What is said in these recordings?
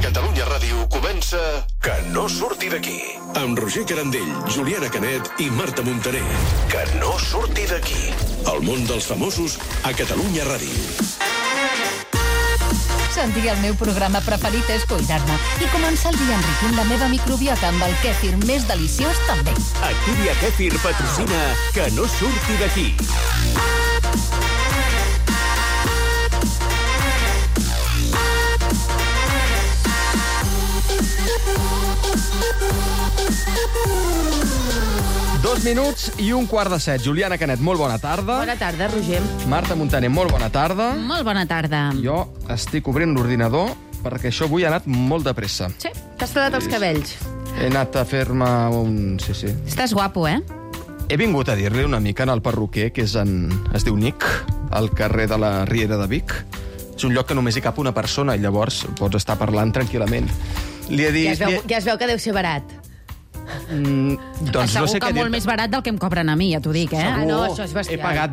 Catalunya Ràdio comença Que no surti d'aquí. Amb Roger Carandell, Juliana Canet i Marta Montaner. Que no surti d'aquí. El món dels famosos a Catalunya Ràdio. Sentir el meu programa preferit és cuidar-me i començar el dia enriquint la meva microbiota amb el kèfir més deliciós també. Activia Kèfir patrocina Que no surti d'aquí. Dos minuts i un quart de set. Juliana Canet, molt bona tarda. Bona tarda, Roger. Marta Montaner, molt bona tarda. Molt bona tarda. Jo estic obrint l'ordinador perquè això avui ha anat molt de pressa. Sí, t'has tallat els cabells. He anat a fer-me un... Sí. Estàs guapo, eh? He vingut a dir-li una mica al perruquer, que es diu Nick, al carrer de la Riera de Vic. És un lloc que només hi cap una persona i llavors pots estar parlant tranquil·lament. Li he dit... Ja es veu que deu ser barat. Doncs Segur no sé que molt més barat del que em cobren a mi, ja t'ho dic, eh? Ah, no, això és bestial. He pagat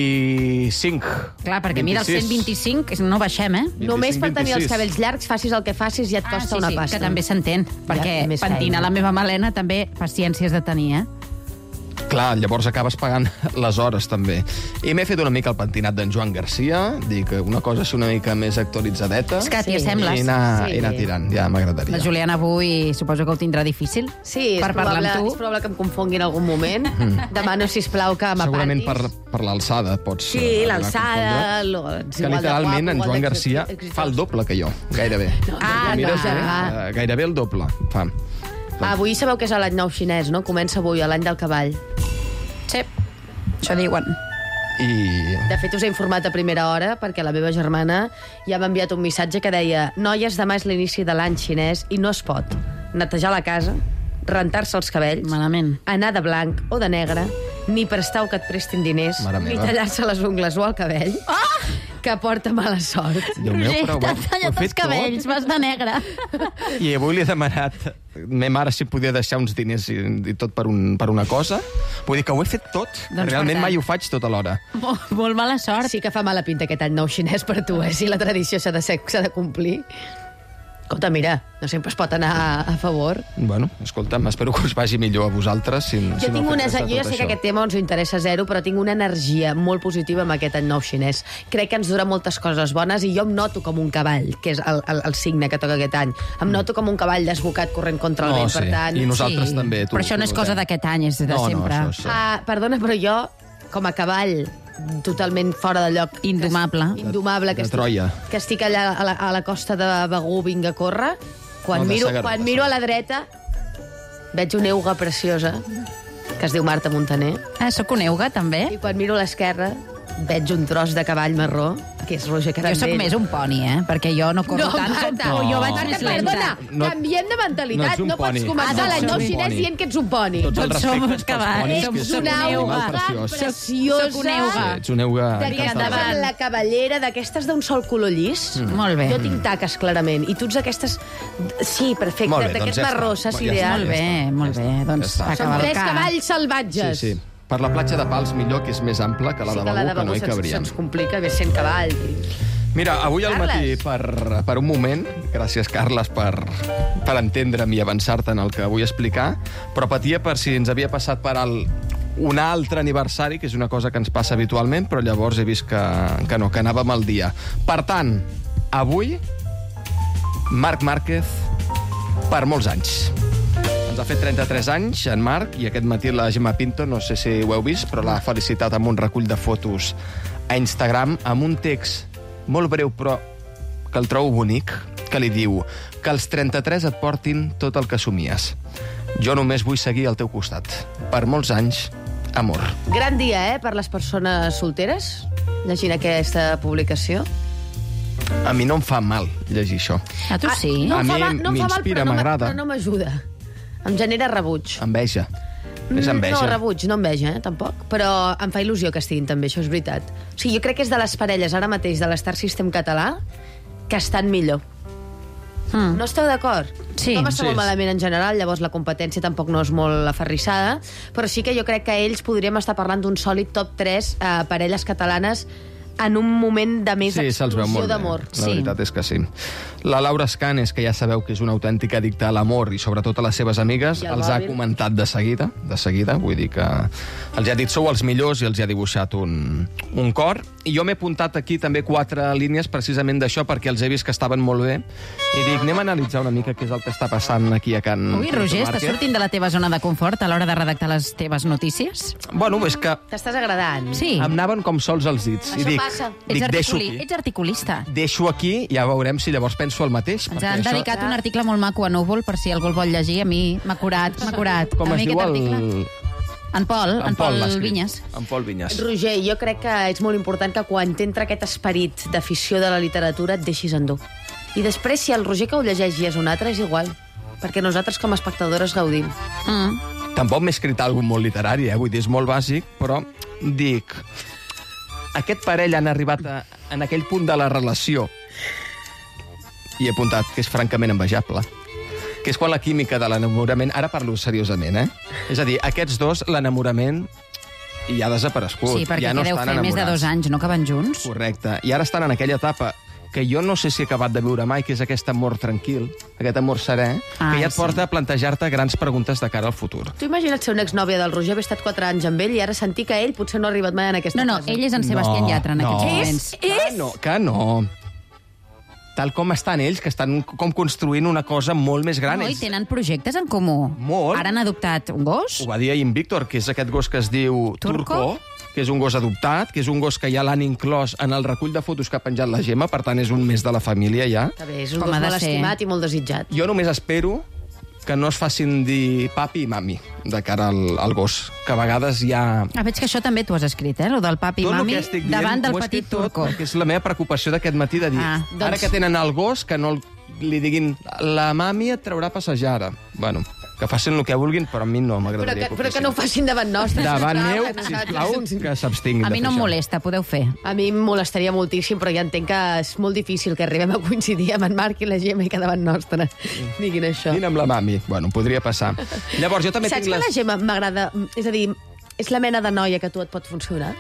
25. Clar, perquè mira, els 125 no baixem, eh? 25, Només per tenir 26. els cabells llargs, facis el que facis, ja et costa una pasta. que també s'entén, perquè més pentinar feina. la meva melena també paciències de tenir, eh? Clar, llavors acabes pagant les hores, també. I m'he fet una mica el pentinat d'en Joan Garcia, dic una cosa així una mica més actualitzadeta. És que a ti Sí. sembles. I anar Sí. tirant, ja m'agradaria. La Juliana avui suposo que ho tindrà difícil. Sí, per parlar amb és probable que em confongui en algun moment. Demano, sisplau, que m'apartis. Segurament per l'alçada pots... Sí, arribar a l'alçada... confondre. Que literalment en Joan Garcia fa el doble que jo, gairebé. Ah, Mires no, bé, gairebé el doble. Fa. Avui sabeu que és l'any nou xinès, no? Comença avui, l'any del cavall. Sí, això diuen. I... De fet, us he informat a primera hora perquè la meva germana ja m'ha enviat un missatge que deia: noies, demà és l'inici de l'any xinès i no es pot netejar la casa, rentar-se els cabells, Malament. anar de blanc o de negre, ni prestar o que et prestin diners, Mare ni meva. tallar-se les ungles o el cabell, que porta mala sort. Déu meu, però T'has ho he tallat fet els cabells, vas de negre. I avui li he demanat a ma mare si podia deixar uns diners i tot per una cosa. Vull dir que ho he fet tot. Doncs Realment per tant. mai ho faig tot alhora. Molt mala sort. Sí que fa mala pinta aquest any nou xinès per tu, si la tradició s'ha de complir. Escolta, mira, no sempre es pot anar a favor. Bueno, escolta'm, espero que us vagi millor a vosaltres. Jo ja sé que aquest tema ens interessa zero, però tinc una energia molt positiva amb aquest any nou xinès. Crec que ens dura moltes coses bones i jo em noto com un cavall, que és el signe que toca aquest any. Em noto com un cavall desbocat corrent contra el vent, per tant... I nosaltres també. Però això no és cosa d'aquest any, és de sempre. No, això. Perdona, però jo, com a cavall totalment fora de lloc... Indomable. Indomable. De Troia. Que estic allà a la costa de Begur, vinc a córrer. Quan No, de miro Segarra, miro a la dreta, veig una euga preciosa, que es diu Marta Montaner. Ah, soc un euga, també? I quan miro a l'esquerra, veig un tros de cavall marró, que és Roger Jo Carandell. sóc més un poni, perquè jo no corro tant com tu. Jo vaig Marta, més lenta. perdona, No- canviem de no mentalitat. ets un No pots poni. començar Ah, l'any nou doncs xinès poni. dient que ets un poni. Tots els Tots som respectes pels cavalls. ponis, Som que és Ets una un euga animal preciós. preciosa. Soc un euga. Ets un euga D'aquestes encantador. amb la cavallera, d'aquestes d'un sol color llis. Molt bé. Jo tinc taques, clarament. I tu ets d'aquestes... Sí, perfecte, Molt bé, d'aquest doncs ja està. marró, saps Ja està. ideal. Molt bé, molt bé. Doncs Ja està. a Som tres cavalcar. cavalls salvatges. Sí. Per la platja de Pals, millor, que és més ampla que la de Begur, que no hi cabríem. se'ns complica, ve sent cavall. Mira, avui al matí, Carles. per un moment, gràcies, Carles, per entendre'm i avançar-te en el que vull explicar, però patia per si ens havia passat per un altre aniversari, que és una cosa que ens passa habitualment, però llavors he vist que no, que anàvem al dia. Per tant, avui, Marc Márquez per molts anys. Ens ha fet 33 anys, en Marc, i aquest matí la Gemma Pinto, no sé si ho heu vist, però l'ha felicitat amb un recull de fotos a Instagram, amb un text molt breu, però que el trobo bonic, que li diu que els 33 et portin tot el que somies. Jo només vull seguir al teu costat. Per molts anys, amor. Gran dia, per les persones solteres, llegint aquesta publicació. A mi no em fa mal llegir això. A tu sí? No A em fa mi mal, no em fa mal, m'inspira, però no m'agrada. però no m'ajuda. Em genera rebuig. Enveja. És enveja. No, rebuig, no enveja, tampoc. Però em fa il·lusió que estiguin també, això és veritat. O sigui, jo crec que és de les parelles ara mateix de l'Star System català que estan millor. No esteu d'acord? Sí. Com està Sí. molt malament en general, llavors la competència tampoc no és molt aferrissada, però sí que jo crec que ells podríem estar parlant d'un sòlid top 3 parelles catalanes en un moment de més Sí, se'ls veu explosió molt bé. d'amor. La veritat és que sí. La Laura Escanes, que ja sabeu que és una autèntica addicta a l'amor i sobretot a les seves amigues, I el els ha mòbil. comentat de seguida, vull dir que els ha dit sou els millors i els ha dibuixat un cor. I jo m'he apuntat aquí també 4 línies precisament d'això perquè els he vist que estaven molt bé i dic, anem a analitzar una mica què és el que està passant aquí a Can Ui, Roger, estàs sortint de la teva zona de confort a l'hora de redactar les teves notícies? Bueno, és que T'estàs agradant? Sí. em anaven com sols els dits. I Això dic, passa. deixo aquí. Ets articulista. Deixo aquí, ja veurem si llavors penso el mateix. Ens perquè han això- dedicat un article molt maco a Núvol, per si algú el vol llegir. A mi m'ha curat. Com a es mi diu aquest el... article. En Pol l'ha escrit. Vinyes. En Pol Vinyes. Roger, jo crec que és molt important que quan t'entra aquest esperit d'afició de la literatura et deixis endur. I després, si el Roger que ho llegeix és un altre, és igual. Perquè nosaltres, com a espectadores, gaudim. Tampoc m'he escrit alguna molt literari, vull dir, és molt bàsic, però dic... Aquest parell han arribat en aquell punt de la relació i he apuntat que és francament envejable, que és quan la química de l'enamorament... Ara parlo seriosament, És a dir, aquests dos, l'enamorament ja ha desaparegut. Sí, perquè ja no què deu estan fer? Més de 2 anys, no que van junts? Correcte. I ara estan en aquella etapa que jo no sé si he acabat de viure mai, que és aquest amor tranquil, aquest amor serè, que ja et porta a plantejar-te grans preguntes de cara al futur. Tu imagina't ser una exnòvia del Roger, haver estat 4 anys amb ell i ara sentir que ell potser no ha arribat mai en aquesta No, fase. ell és en Sebastián Yatra en aquests moments. Que no. Tal com estan ells, que estan com construint una cosa molt més gran. No, i Ells- tenen projectes en comú. Molt. Ara han adoptat un gos. Ho va dir ahir en Víctor, que és aquest gos que es diu Turco, que és un gos adoptat, que és un gos que ja l'han inclòs en el recull de fotos que ha penjat la Gemma, per tant és un mes de la família ja. Està bé, és un Com gos ha de molt ser. estimat i molt desitjat. Jo només espero que no es facin dir papi i mami de cara al gos, que a vegades ja... Veig que això també t'ho has escrit, lo del papi i Tot el mami, que estic dient davant del ho he petit escrit tot, Turco. perquè és la meva preocupació d'aquest matí de dir, Ah, ara que tenen el gos, que no li diguin la mami et traurà a passejar ara. Bueno, que facin el que vulguin, però a mi no m'agradaria Però que no ho facin davant nostre. Davant sisplau, meu, que nosaltres- sisplau, que s'abstinguin A mi de no fer em això. molesta, podeu fer. A mi em molestaria moltíssim, però ja entenc que és molt difícil que arribem a coincidir amb en Marc i la Gemma i que davant nostre diguin això. Vine amb la mami. Bueno, podria passar. Llavors, jo també Saps tinc que les... la Gemma m'agrada... És a dir, és la mena de noia que a tu et pot funcionar?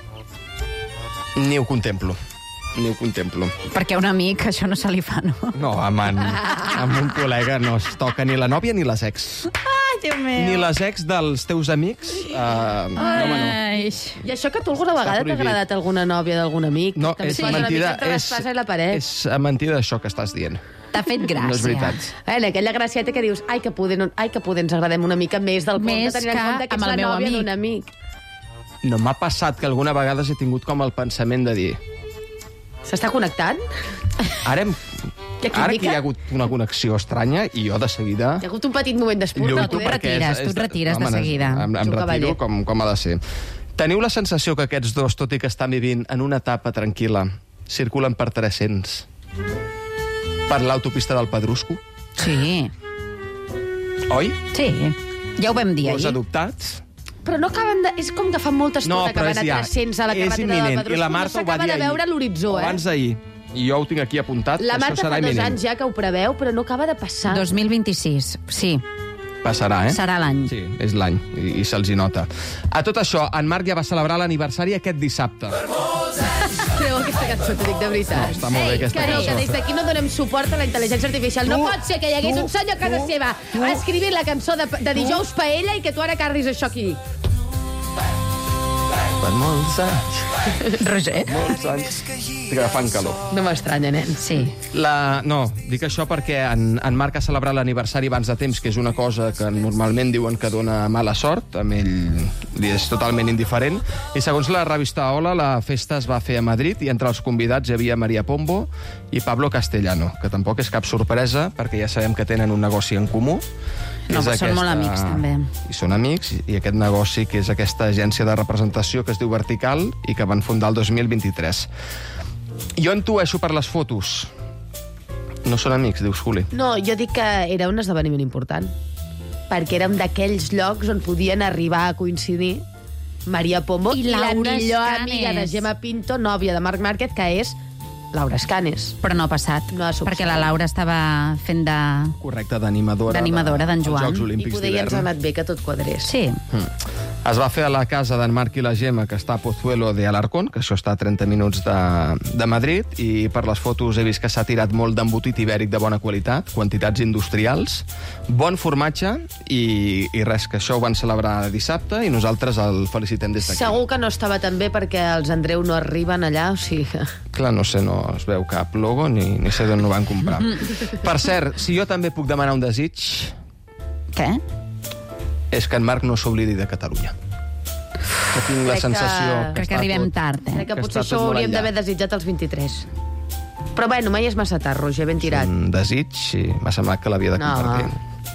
Ni ho contemplo. Ni ho contemplo. Perquè a un amic això no se li fa, no? No, amb un col·lega no es toca ni la nòvia ni les ex. Ai, Déu meu. Ni les ex dels teus amics. No, home, no. Ai. I això que a tu alguna vegada t'ha prohibit. agradat alguna nòvia d'algun amic? No, També és et posa una mentida. mica entre l'espasa i la paret. És mentida això que estàs dient. T'ha fet gràcia. No és veritat. Aquella gracieta que dius ai, que poder ens agradem una mica més del compte, Més tenint en que compte que ets amb la el meu nòvia amic. d'un amic. No m'ha passat que alguna vegada he tingut com el pensament de dir S'està connectant? ara, Hi ha ara que química? hi ha hagut una connexió estranya i jo de seguida Hi ha hagut un petit moment d'espurna. lluito poder. retires, tu et retires de seguida. Em Ets un cavaller. retiro com ha de ser. Teniu la sensació que aquests dos, tot i que estan vivint en una etapa tranquil·la, circulen per 300? Per l'autopista del Pedrusco? Sí, Oi? sí. Ja ho vam dir Gos ahir. adoptats? Però no acaben de... És com que fa molta estona que van a 300 a la és carretera del imminent. Pedrusco. I la No Marta ho va s'acaba dir de veure ahir. l'horitzó, O abans d'ahir. I jo ho tinc aquí apuntat, La que això Marta serà fa 2 imminent. anys ja que ho preveu, però no acaba de passar. 2026, sí. Passarà, Serà l'any. Sí, és l'any, i se'ls hi nota. A tot això, en Marc ja va celebrar l'aniversari aquest dissabte. Creu aquesta cançó, t'ho dic de veritat. Està molt bé aquesta que no, cançó. que des d'aquí no donem suport a la intel·ligència artificial. No pot ser que hi hagués un senyor a casa seva escrivint la cançó de dijous paella i que tu ara carris això aquí. Per molts anys, Roger? molts anys. Estic agafant calor. No m'estranya, nen. Sí. No, dic això perquè en Marc ha celebrat l'aniversari abans de temps, que és una cosa que normalment diuen que dona mala sort, amb ell li és totalment indiferent, i segons la revista Hola, la festa es va fer a Madrid i entre els convidats hi havia Maria Pombo i Pablo Castellano, que tampoc és cap sorpresa perquè ja sabem que tenen un negoci en comú. No, És però són molt amics, també. I són amics, i aquest negoci que és aquesta agència de representació que es diu Vertical i que van fundar el 2023. Jo intueixo per les fotos. No són amics, dius, Juli. No, jo dic que era un esdeveniment important. Perquè érem d'aquells llocs on podien arribar a coincidir Maria Pombo I i la Laura millor Escanes. amiga de Gemma Pinto, nòvia de Marc Márquez, que és Laura Escanes. Però no ha passat, No ha succeït. perquè la Laura estava fent de... Correcte, d'animadora. D'animadora d'en Joan. Jocs I Olímpics poder ja ens ha d'hivern. anat bé que tot quadrés. Sí. Es va fer a la casa d'en Marc i la Gemma, que està a Pozuelo de Alarcón, que això està a 30 minuts de Madrid, i per les fotos he vist que s'ha tirat molt d'embotit ibèric de bona qualitat, quantitats industrials, bon formatge, i res, que això ho van celebrar dissabte, i nosaltres el felicitem des d'aquí. Segur que no estava tan bé perquè els Andreu no arriben allà, o sigui que... Clar, no sé, no es veu cap logo, ni sé d'on ho van comprar. Per cert, si jo també puc demanar un desig... Què? És que en Marc no s'oblidi de Catalunya. Que tinc la sensació... Crec que arribem tard, Crec que que potser està això tot ho molt hauríem enllà. d'haver desitjat als 23. Però bueno, mai és massa tard, Roger, ben tirat. Un desig, sí, m'ha semblat que l'havia de No. compartir.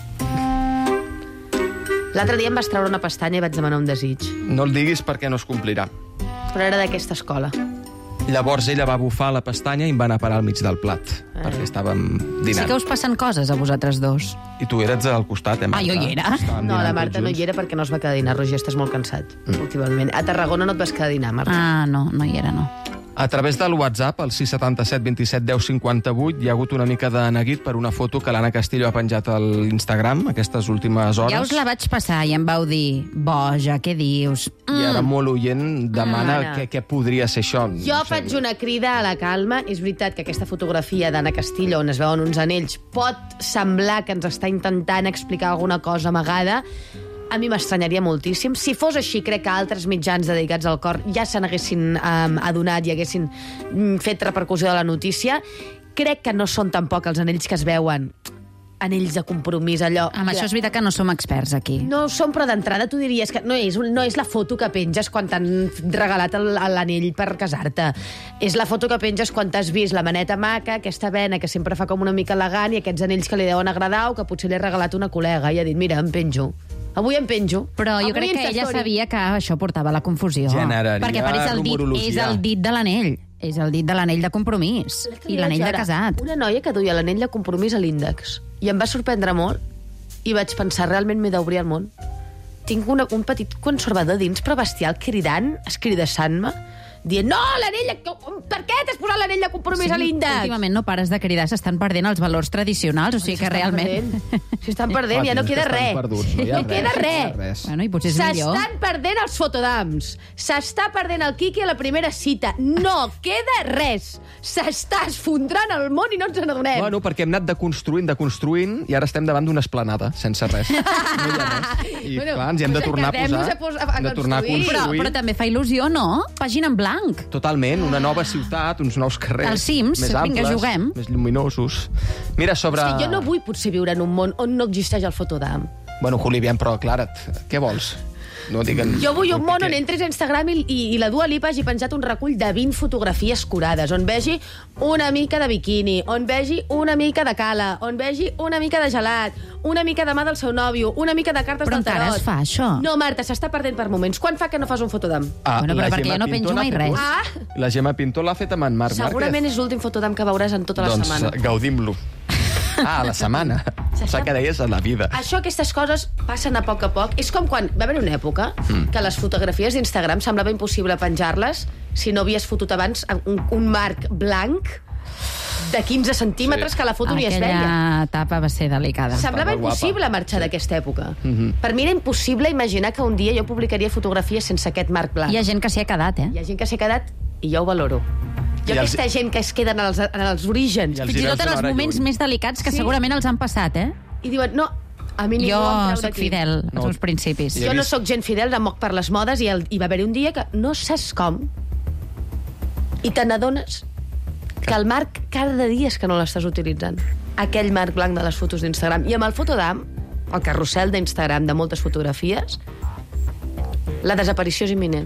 L'altre dia em vas treure una pestanya i vaig demanar un desig. No el diguis perquè no es complirà. Però era d'aquesta escola. Llavors ella va bufar la pestanya i em va anar a parar al mig del plat, perquè estàvem Sí dinant. que us passen coses a vosaltres dos. I tu eres al costat, Marta? Jo hi era. Estàvem No, la dinant Marta tots no hi junts. era perquè no es va quedar a dinar. Roger, estàs molt cansat, últimament. A Tarragona no et vas quedar a dinar, Marta. Ah, no hi era, no. A través del WhatsApp, al 677 27 10 58, hi ha hagut una mica de neguit per una foto que l'Anna Castillo ha penjat a l'Instagram aquestes últimes hores. Ja us la vaig passar i em vau dir, boja, què dius? I ara molt oient demana Anna. què podria ser això. Jo faig una crida a la calma. És veritat que aquesta fotografia d'Anna Castillo, on es veuen uns anells, pot semblar que ens està intentant explicar alguna cosa amagada. A mi m'estranyaria moltíssim. Si fos així, crec que altres mitjans dedicats al cor ja se n'haguessin adonat i haguessin fet repercussió de la notícia. Crec que no són tampoc els anells que es veuen anells de compromís, allò... Amb això és veritat que no som experts aquí. No som, però d'entrada tu diries que no és la foto que penges quan t'han regalat l'anell per casar-te. És la foto que penges quan t'has vist la maneta maca, aquesta vena que sempre fa com una mica elegant, i aquests anells que li deuen agradar o que potser li ha regalat una col·lega i ha dit, mira, em penjo. Avui em penjo. Però jo Avui crec que ella Instastory. sabia que això portava a la confusió. Generaria Perquè és rumorologia. el dit de l'anell. És el dit de l'anell de compromís. I l'anell de casat. Una noia que duia l'anell de compromís a l'índex. I em va sorprendre molt. I vaig pensar, realment m'he d'obrir al món. Tinc un petit conservador dins, però bestial, cridant, escridassant-me, dient, no, l'anell... Per què t'has posat l'anell de compromís a l'índex? Últimament no pares de cridar, s'estan perdent els valors tradicionals, o sigui que realment... S'estan perdent, ja no queda res. No queda res. Bueno, i potser és millor. S'estan perdent els fotodams. S'està perdent el Quiqui a la primera cita. No queda res. S'està esfondrant el món i no ens n'adonem. Bueno, perquè hem anat deconstruint, i ara estem davant d'una esplanada, sense res. No hi ha res. I clar, ens hi hem de tornar a posar. Hem de tornar a construir. Però també fa il·lusió, no? Pàgina en blanc. Totalment, una nova ciutat, uns nous carrers. Els Sims, més vinga, amples, juguem. més lluminosos. Mira, sobre... És que jo no vull potser viure en un món on no existeix el fotodam. Bueno, Julián, però aclara't, què vols? No diguen... Jo vull un món Què? on entris a Instagram i la Dua Lipa hagi penjat un recull de 20 fotografies curades, on vegi una mica de biquini, on vegi una mica de cala, on vegi una mica de gelat, una mica de mà del seu nòvio, una mica de cartes Però del tarot. encara es fa, això? No, Marta, s'està perdent per moments. Quan fa que no fas un fotodam? Bueno, però la perquè Gemma jo no Pinto penjo mai n'ha fet res. un. Ah! La Gemma Pinto l'ha fet amb en Marc Segurament és l'últim fotodam que veuràs en tota la Doncs setmana. gaudim-lo. Ah, la setmana. Saps que deies a la vida. Això, aquestes coses passen a poc. És com quan va haver una època que les fotografies d'Instagram semblava impossible penjar-les si no havies fotut abans un marc blanc de 15 centímetres que la foto ni es veia. Aquella etapa va ser delicada. Semblava Estava guapa. impossible marxar d'aquesta època. Per mi era impossible imaginar que un dia jo publicaria fotografies sense aquest marc blanc. Hi ha gent que s'hi ha quedat, Hi ha gent que s'ha quedat i jo ho valoro. Jo I aquesta gent que es queda en els orígens I els Fins i hi tot veus en els d'hora moments lluny. més delicats que Sí. segurament els han passat, i diuen, no, a mi ningú Jo em treu sóc d'aquí. fidel als No. meus principis. I he Jo no vist- sóc gent fidel, em moc per les modes i va haver-hi un dia que no saps com i te n'adones que el marc cada dia és que no l'estàs utilitzant. Aquell marc blanc de les fotos d'Instagram. I amb el fotodam, el carrusel d'Instagram de moltes fotografies, la desaparició és imminent.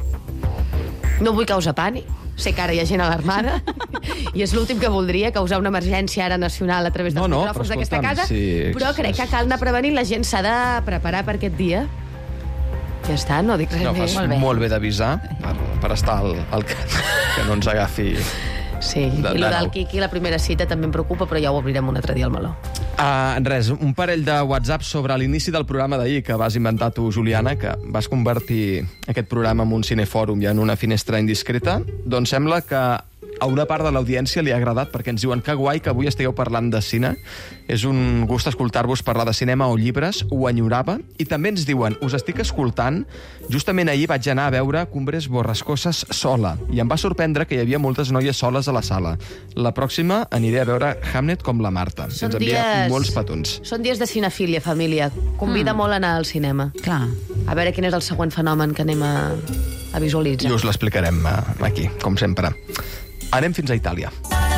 No vull causar pànic. Sé que ara hi ha gent alarmada i és l'últim que voldria, causar una emergència ara nacional a través dels No, micròfons però d'aquesta escolta'm, casa, sí, però crec que cal anar prevenint, la gent s'ha de preparar per aquest dia. Ja està, no dic res No, més. fas molt bé d'avisar per estar al que no ens agafi... Sí, de i el nou. del Quiqui, la primera cita, també em preocupa, però ja ho obrirem un altre dia al meló. Res, un parell de WhatsApp sobre l'inici del programa d'ahir que vas inventar tu, Juliana, que vas convertir aquest programa en un cinefòrum i en una finestra indiscreta. Doncs sembla que a una part de l'audiència li ha agradat perquè ens diuen que guai que avui estigueu parlant de cine. És un gust escoltar-vos parlar de cinema o llibres, ho enyorava. I també ens diuen, us estic escoltant, justament ahir vaig anar a veure Cumbres Borrascoses sola i em va sorprendre que hi havia moltes noies soles a la sala. La pròxima aniré a veure Hamlet com la Marta. Ens envia molts petons. Són dies de cinefília, família. Convida molt a anar al cinema. Clar. A veure quin és el següent fenomen que anem a visualitzar. I us l'explicarem aquí, com sempre. Anem fins a Itàlia.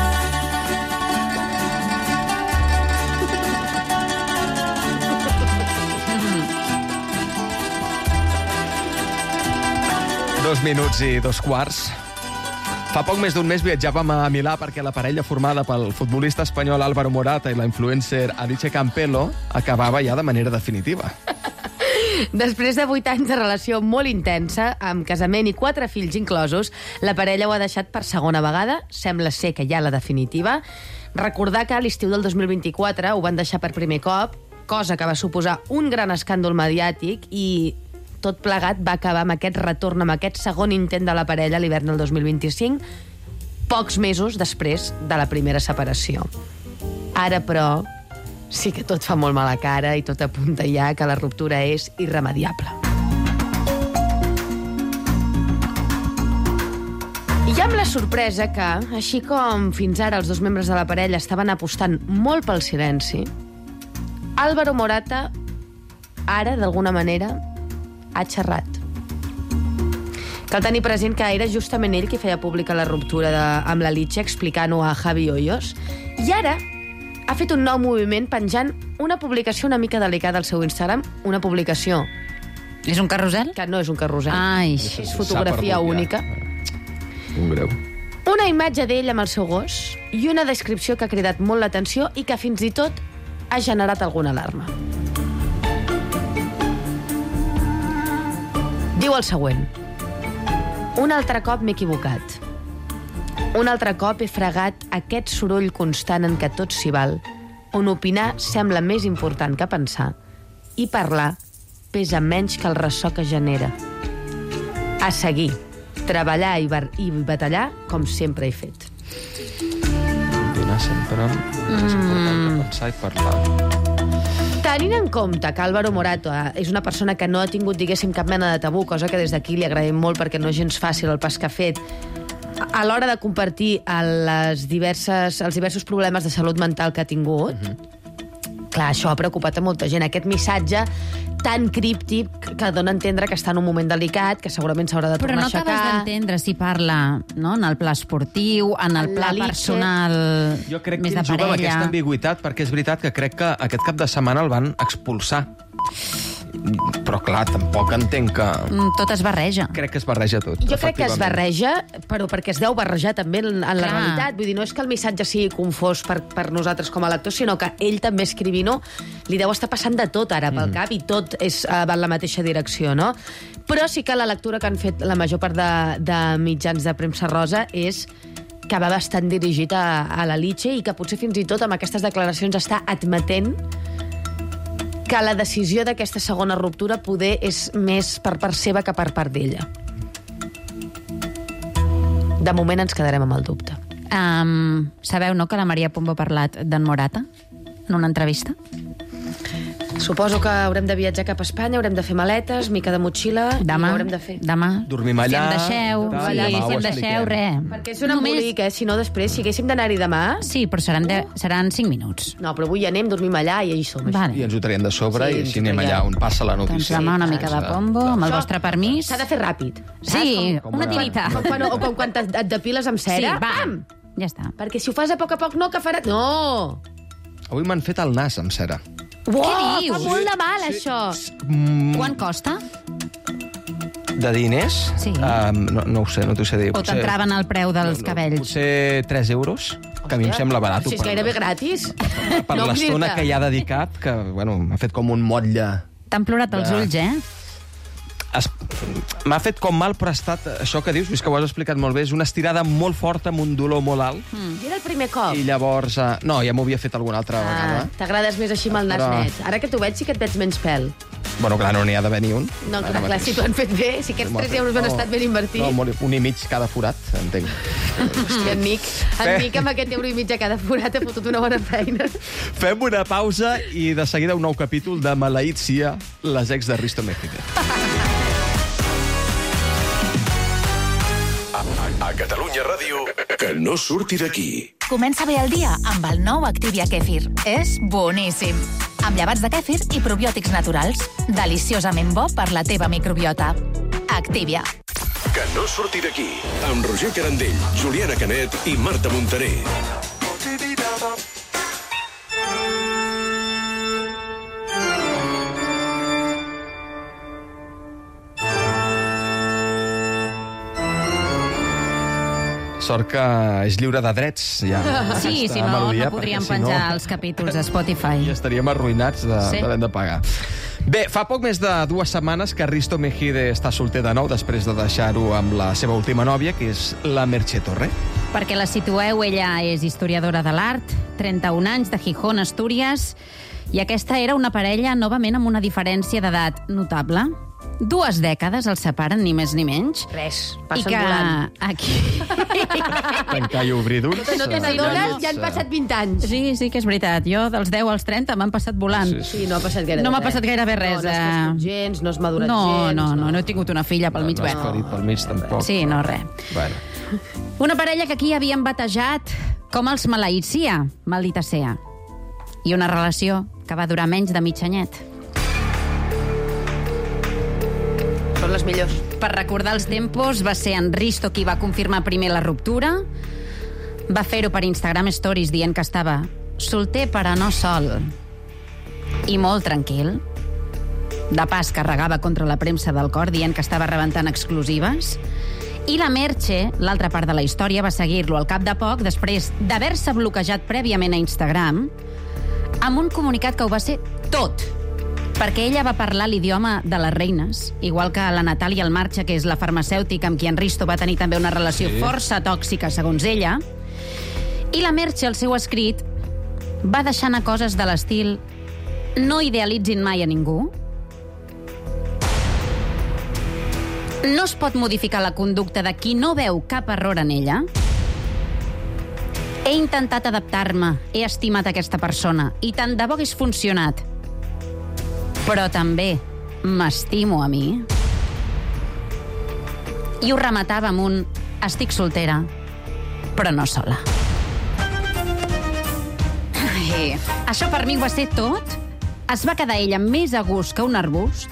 Dos minuts i 2:15. Fa poc més d'un mes viatjàvem a Milà perquè la parella formada pel futbolista espanyol Álvaro Morata i la influencer Alice Campello acabava ja de manera definitiva. Després de 8 anys de relació molt intensa, amb casament i 4 fills inclosos, la parella ho ha deixat per segona vegada, sembla ser que ja la definitiva. Recordar que a l'estiu del 2024 ho van deixar per primer cop, cosa que va suposar un gran escàndol mediàtic i tot plegat va acabar amb aquest retorn, amb aquest segon intent de la parella a l'hivern del 2025, pocs mesos després de la primera separació. Ara, però, sí que tot fa molt mala cara i tot apunta ja que la ruptura és irremediable. I amb la sorpresa que, així com fins ara els dos membres de la parella estaven apostant molt pel silenci, Álvaro Morata ara, d'alguna manera, ha xerrat. Cal tenir present que era justament ell qui feia pública la ruptura amb la Alice, explicant-ho a Javi Hoyos, i ara ha fet un nou moviment penjant una publicació una mica delicada al seu Instagram, una publicació... És un carrusel? Que no és un carrusel. Ai. És fotografia única. Un greu. Una imatge d'ell amb el seu gos i una descripció que ha cridat molt l'atenció i que fins i tot ha generat alguna alarma. Diu el següent. Un altre cop m'he equivocat. Un altre cop he fregat aquest soroll constant en què tot s'hi val, on opinar sembla més important que pensar i parlar pesa menys que el ressò que genera. A seguir, treballar i batallar com sempre he fet. Opinar sempre és important que pensar i parlar. Tenint en compte que Álvaro Morata és una persona que no ha tingut, diguéssim, cap mena de tabú, cosa que des d'aquí li agraïm molt perquè no és gens fàcil el pas que ha fet, a l'hora de compartir els diversos problemes de salut mental que ha tingut, clar, això ha preocupat a molta gent. Aquest missatge tan críptic que dona a entendre que està en un moment delicat, que segurament s'haurà de tornar a aixecar. Però no acabes d'entendre si parla, no?, en el pla esportiu, en el pla personal, jo crec més que de juga amb parella. aquesta ambigüitat, perquè és veritat que crec que aquest cap de setmana el van expulsar. Però, clar, tampoc entenc que... Tot es barreja. Crec que es barreja tot. Jo crec que es barreja, però perquè es deu barrejar també en la realitat. Vull dir, no és que el missatge sigui confós per nosaltres com a lectors, sinó que ell també escrivint-ho li deu estar passant de tot ara pel cap i tot va en la mateixa direcció, no? Però sí que la lectura que han fet la major part de mitjans de premsa rosa és que va bastant dirigit a la Alice i que potser fins i tot amb aquestes declaracions està admetent que la decisió d'aquesta segona ruptura poder és més per part seva que per part d'ella. De moment ens quedarem amb el dubte. Sabeu, no?, que la Maria Pombo ha parlat d'en Morata en una entrevista? Suposo que haurem de viatjar cap a Espanya, haurem de fer maletes, mica de motxilla, demà, i ho haurem de fer. Demà. Dormim allà. Si em deixeu, tal, sí, demà si ho em deixeu, res. Perquè és un embolic, si no després, si haguéssim d'anar-hi demà... Sí, però seran 5 minuts. No, però avui anem, dormim allà i hi som. Vale. I ens ho traiem de sobre Sí, i així anem allà on passa la Doncs notícia. demà una mica de pombo, amb el vostre permís. S'ha de fer ràpid. Sí, Com una una- tirita. O com quan et depiles amb Sí, cera. va, Pam! ja està. Perquè si ho fas a poc, no, que farà... No! Avui m'han fet el nas amb cera. Uau, dius? fa molt de mal, això. Quant costa? De diners? Sí. No ho sé, no t'ho sé dir. O t'entraven al preu dels cabells? Potser 3 euros, que a mi em sembla barat. Si és gairebé gratis. Per No, l'estona dir-te. que hi ha dedicat, que bueno, m'ha fet com un motlle. T'han plorat els ulls, eh? M'ha fet com mal, però ha estat això que dius, és que ho has explicat molt bé, és una estirada molt forta amb un dolor molt alt. I era el primer cop. I llavors... no, ja m'ho havia fet alguna altra vegada. T'agrades més així amb el nas Però- net. Ara que t'ho veig sí que et veig menys pèl. Bueno, clar, no n'hi ha d'haver ni un. No, clar, si t'ho han fet bé, si aquests 3 euros han estat ben invertits. No, un i mig cada forat, entenc. Hòstia, en Nick amb aquest euro i mig a cada forat ha fotut una bona feina. Fem una pausa i de seguida un nou capítol de Maleït sia les ex de Risto Mejide. A Catalunya Ràdio, que no surti d'aquí. Comença bé el dia amb el nou Activia Kefir. És boníssim. Amb llevats de kèfir i probiòtics naturals. Deliciosament bo per la teva microbiota. Activia. Que no surti d'aquí. Amb Roger Carandell, Juliana Canet i Marta Montaner. Sort que és lliure de drets, ja. Sí, si no, no podríem penjar els capítols a Spotify. I estaríem arruïnats d'haver de pagar. Bé, fa poc més de 2 setmanes que Risto Mejide està solter de nou després de deixar-ho amb la seva última nòvia, que és la Merche Torre. Perquè la situeu, ella és historiadora de l'art, 31 anys, de Gijón, Astúries, i aquesta era una parella novament amb una diferència d'edat notable. 2 dècades els separen, ni més ni menys. Res, passen volant. Aquí... Tancar i obrir d'ulls. No te n'adones, ja han passat 20 anys. Sí que és veritat. Jo, dels 10 als 30, m'han passat volant. Sí, no ha passat gairebé res. No m'ha passat gairebé res. No has crescut gens, no has madurat gens. No he tingut una filla pel mig. No has ferit pel mig, tampoc. Sí, no, res. Bueno. Una parella que aquí havíem batejat com els maleïts sia, maldita sea. I una relació que va durar menys de mig anyet. Són les millors. Per recordar els tempos, va ser en Risto qui va confirmar primer la ruptura. Va fer-ho per Instagram Stories dient que estava solter però no sol. I molt tranquil. De pas carregava contra la premsa del cor dient que estava rebentant exclusives. I la Merche, l'altra part de la història, va seguir-lo al cap de poc, després d'haver-se bloquejat prèviament a Instagram, amb un comunicat que ho va ser tot. Perquè ella va parlar l'idioma de les reines, igual que la Natàlia Almarcha, que és la farmacèutica amb qui en Risto va tenir també una relació força tòxica, segons ella. I la Merche, al seu escrit, va deixar anar coses de l'estil no idealitzin mai a ningú, no es pot modificar la conducta de qui no veu cap error en ella, he intentat adaptar-me, he estimat aquesta persona, i tant de bo hagués funcionat, però també m'estimo a mi. I ho rematava amb un estic soltera, però no sola. Ai, això per mi ho va ser tot. Es va quedar ella més a gust que un arbust.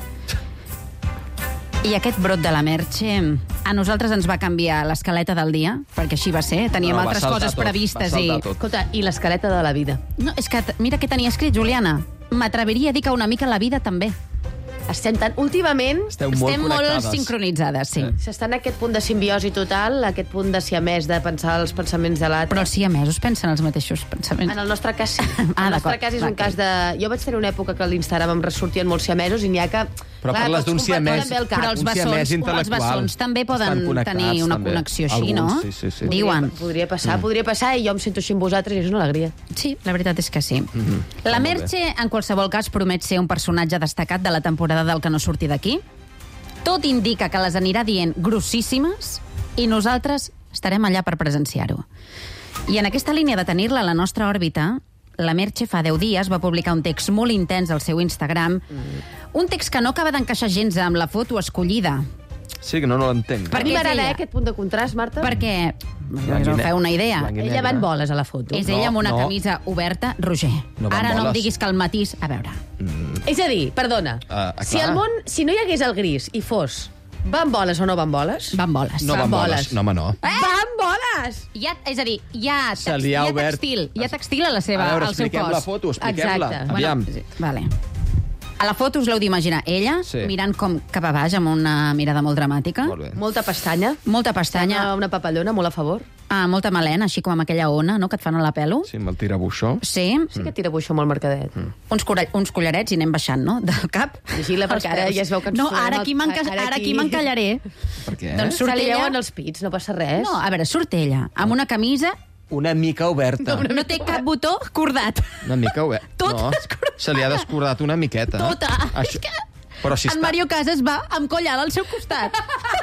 I aquest brot de la Merche a nosaltres ens va canviar l'escaleta del dia, perquè així va ser. Teníem altres coses previstes. Escolta, i l'escaleta de la vida? No, és que mira què tenia escrit, Juliana. M'atreviria a dir que una mica la vida també. Estem tan... Últimament... Estem molt sincronitzades, sí. S'està en aquest punt de simbiosi total, aquest punt de siamès, de pensar els pensaments de l'altre. Però els siamesos pensen els mateixos pensaments. En el nostre cas, sí. El nostre cas és un cas de... Jo vaig tenir una època que a l'Instagram em ressortien molts siamesos i n'hi ha que... Però parles d'un siamès... Però els bessons també poden tenir una connexió així, no? Sí. Diuen. Podria passar i jo em sento així amb vosaltres i és una alegria. Sí, la veritat és que sí. La Merche, en qualsevol cas, promet ser un personatge destacat de la temporada del que no surti d'aquí. Tot indica que les anirà dient grossíssimes i nosaltres estarem allà per presenciar-ho. I en aquesta línia de tenir-la a la nostra òrbita, la Merche fa 10 dies va publicar un text molt intens al seu Instagram, un text que no acaba d'encaixar gens amb la foto escollida. Sí, que no l'entenc. Per mi m'agrada aquest punt de contrast, Marta. Perquè, us feu una idea, ella va en boles a la foto. és ella amb una camisa oberta, Roger. No va en Ara no em boles. diguis que el matís... A veure... És a dir, perdona, si no hi hagués el gris i fos van boles o no van boles? Van boles. No van boles. No, home, no. Van boles! És a dir, hi ha textil a la seva, a veure, al seu expliquem cos. la foto, expliquem-la. Exacte. Aviam. Vale. A la foto us l'heu d'imaginar ella, mirant com cap a baix, amb una mirada molt dramàtica. Molt bé. Molta pestanya. Molta pestanya. Una papallona, molt a favor. Molta melena, així com amb aquella ona, no?, que et fan a la pelo. Sí, amb el tirabuixó. Sí. Sí que tira buixó molt marcadet. Uns collarets i anem baixant, no?, del cap. Vigila, perquè ara ja es veu que ens No, ara aquí m'encallaré. Per què? Doncs Se surt li ella... veuen els pits, no passa res. No, a veure, surt ella amb una camisa... Una mica oberta. No té cap botó cordat. Una mica oberta. Tot no, descordat. se li ha descordat una miqueta. Tota. Això... Però si en Mario Casas va amb collada al seu costat.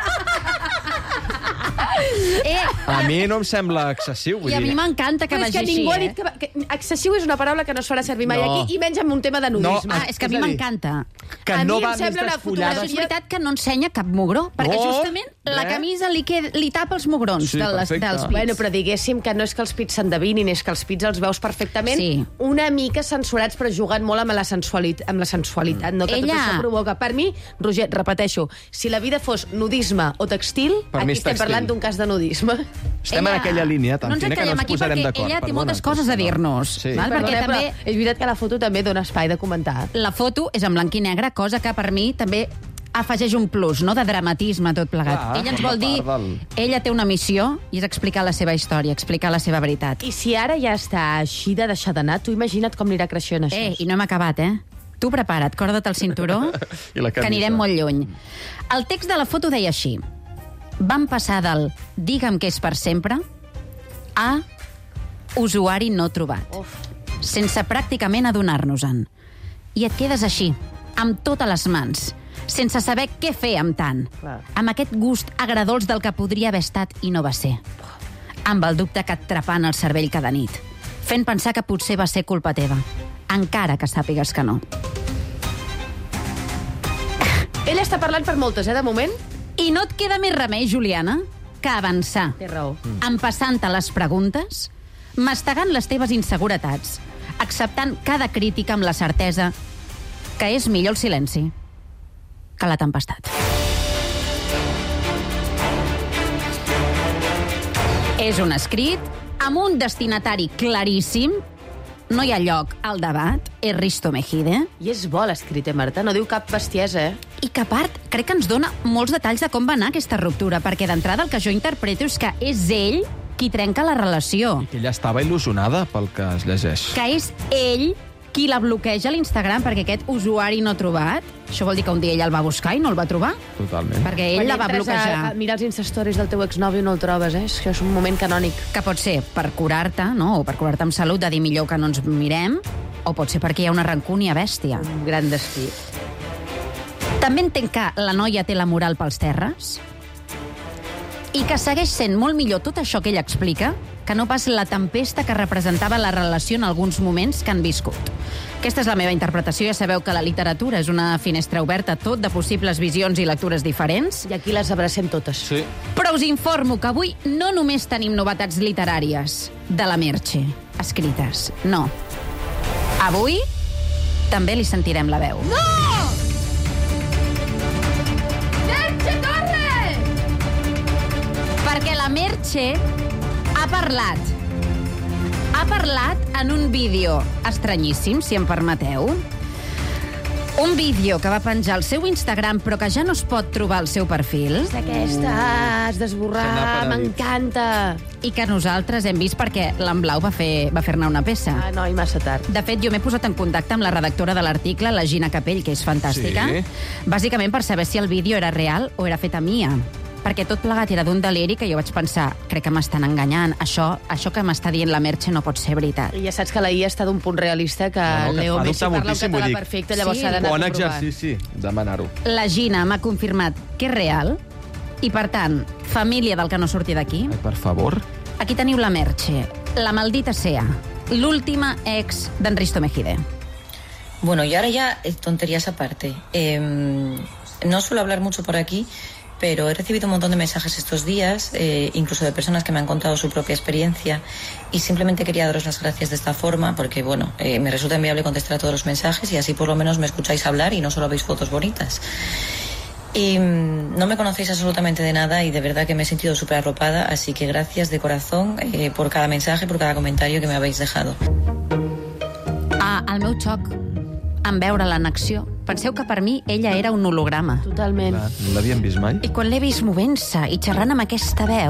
A mi no em sembla excessiu. I a mi m'encanta que Però és vagi que així, ningú ha dit que excessiu és una paraula que no es farà servir mai aquí, i menys en un tema de nudisme. Ah, és que a mi m'encanta. Que A no mi em va més sembla una desfullada. Però és veritat que no ensenya cap mugró, perquè justament la camisa li tapa els mugrons Sí, dels perfecte. pits. Bueno, però diguéssim que no és que els pits s'endevinin, és que els pits els veus perfectament, Sí. una mica censurats, però jugant molt amb la sensualitat, no? Que tot Ella- això provoca. Per mi, Roger, repeteixo, si la vida fos nudisme o textil, Per mi aquí és estem textil. parlant d'un cas de nudisme. Estem en aquella línia tan no ens fina que no encallem ens aquí posarem perquè d'acord. ella té Perdona, moltes coses a Cristina. dir-nos. Sí. Val? Perdona, Perquè també però és veritat que la foto també dona espai de comentar. la foto és en blanc i negre, cosa que per mi també afegeix un plus, no?, de dramatisme tot plegat. Clar, Ella ens forma vol dir... part del- Ella té una missió i és explicar la seva història, explicar la seva veritat. I si ara ja està així de deixar d'anar, tu imagina't com anirà creixent això. I no hem acabat, Tu prepara't, corda't el cinturó, I la que camisa. anirem molt lluny. El text de la foto deia així: vam passar del digue'm que és per sempre a usuari no trobat, sense pràcticament adonar-nos-en. I et quedes així, amb totes les mans, sense saber què fer amb tant, Clar. amb aquest gust agredolç del que podria haver estat i no va ser, amb el dubte que et trepant el cervell cada nit, fent pensar que potser va ser culpa teva, encara que sàpigues que no. Ella està parlant per moltes, de moment? I no et queda més remei, Juliana, que avançar, Té raó. empassant-te les preguntes, mastegant les teves inseguretats, acceptant cada crítica amb la certesa que és millor el silenci que la tempestat. És un escrit amb un destinatari claríssim. No hi ha lloc al debat. És Risto Mejide. I és bo l'escrit, Marta? No diu cap bestiesa, I que, a part, crec que ens dona molts detalls de com va anar aquesta ruptura, perquè d'entrada el que jo interpreto és que és ell qui trenca la relació. Que ella estava il·lusionada pel que es llegeix. Que és ell qui la bloqueja a l'Instagram, perquè aquest usuari no trobat, això vol dir que un dia ella el va buscar i no el va trobar, Totalment. perquè ell la va bloquejar. Mirar els Instastories del teu exnòvio i no el trobes, És que és un moment canònic. Que pot ser per curar-te, no?, o per curar-te amb salut, de dir millor que no ens mirem, o pot ser perquè hi ha una rancúnia bèstia. Un gran destí. També entenc que la noia té la moral pels terres i que segueix sent molt millor tot això que ella explica que no pas la tempesta que representava la relació en alguns moments que han viscut. Aquesta és la meva interpretació. Ja sabeu que la literatura és una finestra oberta a tot de possibles visions i lectures diferents. I aquí les abracem totes. Sí. Però us informo que avui no només tenim novetats literàries de la Merche escrites, no. Avui també li sentirem la veu. No! Merche, corre! Perquè la Merche ha parlat. Ha parlat en un vídeo estranyíssim, si em permeteu. Un vídeo que va penjar al seu Instagram, però que ja no es pot trobar al seu perfil, Aquesta, has Se n'ha d'esborrar, penedit. m'encanta. i que nosaltres hem vist perquè l'en Blau va fer-ne una peça. Ah, no, i massa tard. De fet, jo m'he posat en contacte amb la redactora de l'article, la Gina Capell, que és fantàstica, Sí. bàsicament per saber si el vídeo era real o era fet a Mia. Perquè tot plegat era d'un deliri que jo vaig pensar, crec que m'estan enganyant, això que m'està dient la Merche no pot ser veritat. I ja saps que la IA està d'un punt realista, que No, que Leo fa Messi dubte parla un moltíssim, català vull dir. perfecte, llavors Sí. s'ha d'anar a Bon comprovar. exercici demanar-ho. La Gina m'ha confirmat que és real i, per tant, família del que no surti d'aquí, Ai, per favor. aquí teniu la Merche, la maldita sea, l'última ex d'en Risto Mejide. Bueno, y ahora ya, tonterías aparte. No suelo hablar mucho por aquí, pero he recibido un montón de mensajes estos días, incluso de personas que me han contado su propia experiencia, y simplemente quería daros las gracias de esta forma, porque bueno, me resulta inviable contestar a todos los mensajes y así por lo menos me escucháis hablar y no solo veis fotos bonitas. Y no me conocéis absolutamente de nada y de verdad que me he sentido súper arropada, así que gracias de corazón por cada mensaje, por cada comentario que me habéis dejado. El meu xoc en veure-la en acció. Penseu que per mi ella era un holograma. Totalment. Clar, no l'havíem vist mai. I quan l'he vist movent-se i xerrant amb aquesta veu,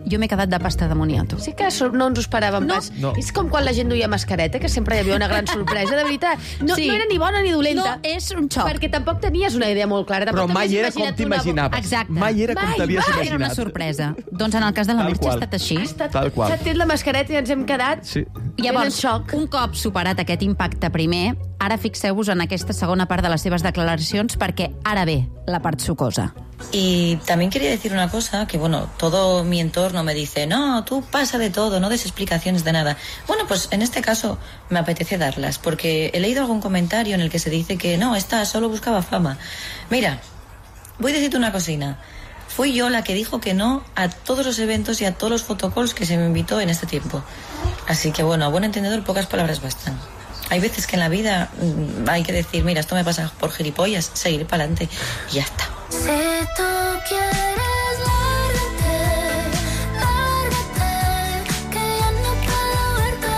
jo m'he quedat de pasta de moniato. Sí que no ens ho esperàvem pas. No. És com quan la gent duia mascareta, que sempre hi havia una gran sorpresa, de veritat. No, Sí. no era ni bona ni dolenta. No, és un xoc. Perquè tampoc tenies una idea molt clara. Però Tampoc mai t'havies era com imaginat t'imaginaves. Exacte. Mai era com Mai, t'havies mai. imaginat. Era una sorpresa. Doncs en el cas de la Tal Merche ha qual. estat així. Tal qual. S'ha tret la mascareta i ens hem quedat Sí. Llavors, en xoc. un cop superat aquest impacte primer, ara fixeu-vos en aquesta segona part de les seves declaracions perquè ara ve la part sucosa. Y también quería decir una cosa, que bueno, todo mi entorno me dice, no, tú pasa de todo, no des explicaciones de nada. Bueno, pues en este caso me apetece darlas, porque he leído algún comentario en el que se dice que no, esta solo buscaba fama. Mira, voy a decirte una cocina. Fui yo la que dijo que no a todos los eventos y a todos los photocalls que se me invitó en este tiempo. Así que bueno, a buen entendedor pocas palabras bastan. Hay veces que en la vida hay que decir, mira, esto me pasa por gilipollas, seguir para adelante y ya está. Si tú quieres, lárgate, que ya no puedo verte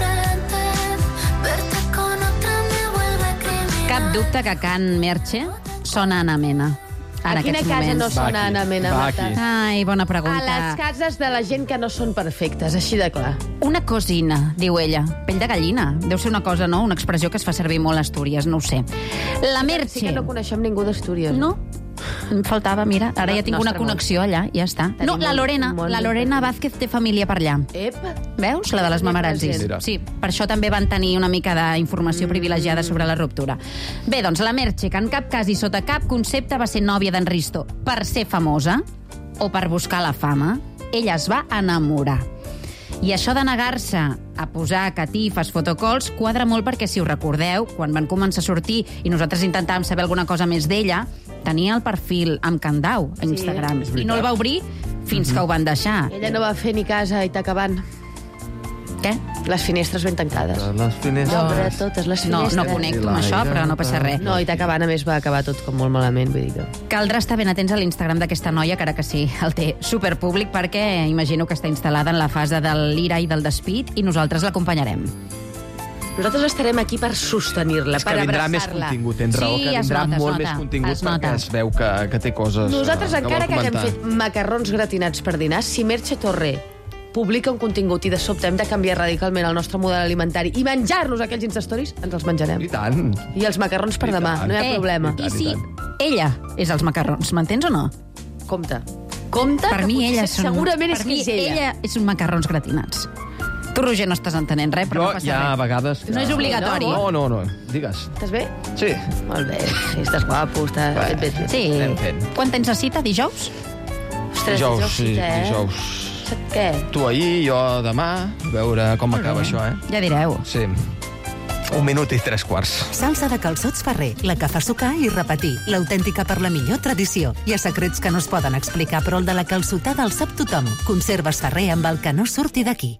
de frente. Verte con otra me vuelve criminal. Cap dubte que Can Merche sona Ana Mena. En A quina aquests casa no moments. sona aquí, Ana Mena, va Marta? aquí. Ai, bona A pregunta. les cases de la gent que no són perfectes, així de clar. Una cosina, diu ella. Pell de gallina. Deu ser una cosa, no? Una expressió que es fa servir molt a Astúries, no ho sé. La Merche... Sí que no coneixem ningú d'Astúries. No, em faltava, mira, ara ja tinc una Nostre connexió allà, ja està. Tenim No, la Lorena, un món la Lorena Vázquez té família per allà. Ep, Veus? La de les mamarazzis. Mira. Sí, per això també van tenir una mica d'informació privilegiada sobre la ruptura. Bé, doncs la Merche, que en cap cas i sota cap concepte va ser nòvia d'en Risto per ser famosa o per buscar la fama, ella es va enamorar. I això de negar-se a posar catifes, fotocalls, quadra molt perquè, si us recordeu, quan van començar a sortir i nosaltres intentàvem saber alguna cosa més d'ella, tenia el perfil amb candau a Instagram. és I no el va obrir fins que ho van deixar. ella no va fer ni casa a Itacabant. Què? Les finestres ben tancades. Les finestres... Obre totes les No, finestres. no connecto amb això, però no passa res. No, Itacabant, a més, va acabar tot com molt malament, vull dir que... Caldrà estar ben atents a l'Instagram d'aquesta noia, que ara que sí, el té superpúblic, perquè imagino que està instal·lada en la fase de l'ira i del despit, i nosaltres l'acompanyarem. Nosaltres estarem aquí per sostenir-la, És que per vindrà més abraçar-la. contingut, tens raó, Sí, que es vindrà nota, es molt nota, més contingut es nota. perquè es veu que té coses Nosaltres, que encara vol que haguem comentar. fet macarrons gratinats per dinar, si Merche Torré publica un contingut i de sobte hem de canviar radicalment el nostre model alimentari i menjar-nos aquells Instastories, ens els menjarem. I tant. I els macarrons per I demà, tant. no hi ha problema. I si ella és els macarrons, m'entens o no? Compte. Compte, Per que mi potser ella és un... segurament per és mi que és ella. ella és un macarrons gratinats. Tu, Roger, no estàs entenent res, però Jo no passa hi ha res. vegades... No és obligatori. No. Digues. Estàs bé? Sí. Molt bé. Sí, estàs guapo, estàs... Bé. Sí. Anem fent. Quan tens la cita? Dijous? Ostres, Dijous, sí, cita, eh? dijous. Què? Tu ahir, jo demà, a veure com acaba això, eh? Ja direu. Sí. 1 minut i 3/4. Salsa de calçots Ferrer, la que fa sucar i repetir, l'autèntica per la millor tradició. Hi ha secrets que no es poden explicar, però el de la calçotada el sap tothom. Conserves Ferrer amb el que no surti d'aquí.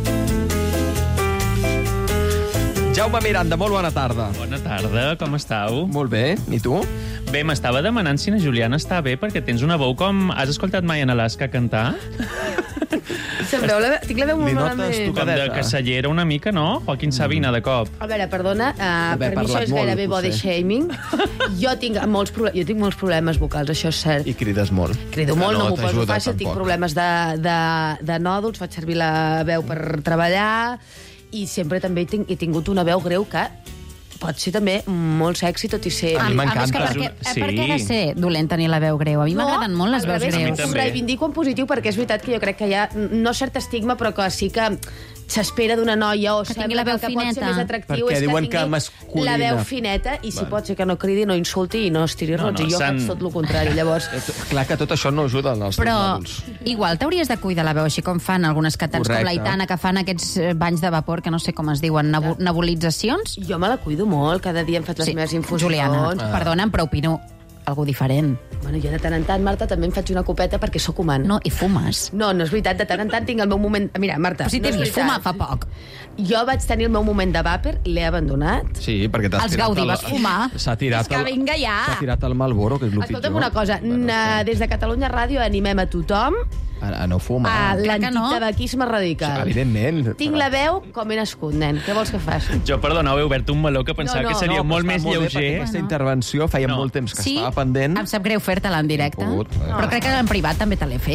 Jaume Miranda, molt bona tarda. Bona tarda, com estàu? Molt bé, i tu? Bé, m'estava demanant si na Juliana està bé, perquè tens una veu com... Has escoltat mai en Alaska cantar? Sembreu tinc la veu molt Li notes malament. tu Com de casellera una mica, no? Joaquín Sabina, de cop. A veure, perdona, Haver per mi això parlat és molt, gairebé body potser. shaming. Jo tinc molts problemes vocals, això és cert. I crides molt. Crido molt, no m'ho poso t'ajuda fàcil, tinc tampoc. problemes de nòduls, faig servir la veu per treballar, i sempre també he tingut una veu greu que pot ser també molt sexy, tot i ser... A mi més que m'encanta. per què ha de ser dolent tenir la veu greu? A mi m'agraden molt les al veus revés, greus. Ho reivindico en positiu, perquè és veritat que jo crec que hi ha, no cert estigma, però que sí que s'espera d'una noia o Que sembla tingui la veu que el que pot ser fineta. més atractiu Perquè és diuen que que tingui masculina. la veu fineta, i si pot ser que no cridi, no insulti i no estiri No, rots. no, I jo s'han- faig tot el contrari, llavors... Clar que tot això no ajuda als teus Però nòduls. igual t'hauries de cuidar la veu, així com fan algunes cantants com Correcte. l'Aitana, que fan aquests banys de vapor, que no sé com es diuen, nebulitzacions. Jo me la cuido molt, cada dia em faig les meves infusions. Juliana, perdona'm, però opino algú diferent. Bueno, jo de tant en tant, Marta, també em faig una copeta perquè sóc humana. No, i fumes. No, no és veritat, de tant en tant tinc el meu moment... Mira, Marta, Però si no t'he és vist veritat. fumar fa poc. Jo vaig tenir el meu moment de vàper, l'he abandonat. Sí, perquè t'has Els tirat... Gaudí vas fumar. S'ha tirat... És que vinga ja. S'ha tirat el Malboro, que és el pitjor. Escolta'm una cosa, des de Catalunya Ràdio animem a tothom A no fumar. a Clar que no. l'antitabaquisme radical. Evidentment. Tinc la veu com he nascut, nen. Què vols que faci? Jo, perdoneu, he obert un meló que pensava que seria molt més Bé, perquè lleuger. aquesta intervenció feia No. molt temps que Sí, estava pendent. em sap greu fer-te-la en directe, No he pogut. però crec que en privat també te l'he fet.